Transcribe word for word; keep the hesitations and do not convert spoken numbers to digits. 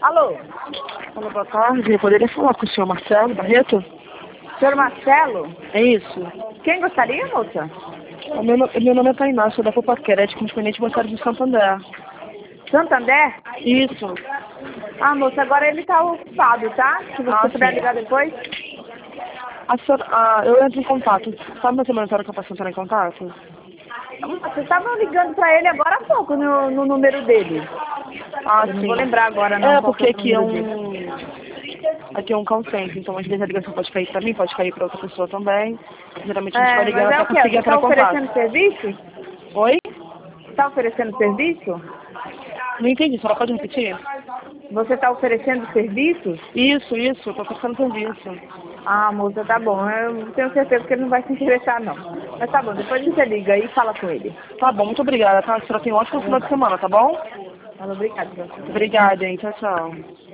Alô? Olá, boa tarde. Eu poderia falar com o senhor Marcelo Barreto? Senhor Marcelo? É isso. Quem gostaria, moça? O meu, no- meu nome é Tainá, sou da Copa Crédito, correspondente bancário de Santander. Santander? Isso. Ah, moça, agora ele tá ocupado, tá? Se você Ah, puder sim. ligar depois. A senhora, ah, eu entro em contato. Sabe mais ou menos a hora que eu posso entrar em contato? Vocês estavam ligando pra ele agora há pouco no, no número dele. Ah, Eu não sim. vou lembrar agora não É, qual que porque é o aqui é número dele. um... Aqui é um call center, então às vezes a ligação pode cair pra mim, pode cair pra outra pessoa também. Geralmente a gente vai É, mas ligando é pra o quê? conseguir Você entrar está em contato. oferecendo serviço? Oi? Está oferecendo serviço? Não entendi, só pode repetir? Você está oferecendo serviço? Isso, isso, eu tô passando serviço. Ah, moça, tá bom. Eu tenho certeza que ele não vai se interessar, não. Mas tá bom, depois você liga aí e fala com ele. Tá bom, muito obrigada, tá? A senhora tem um ótimo final de semana, tá bom? Fala, obrigada. Obrigada, hein? Tchau, tchau.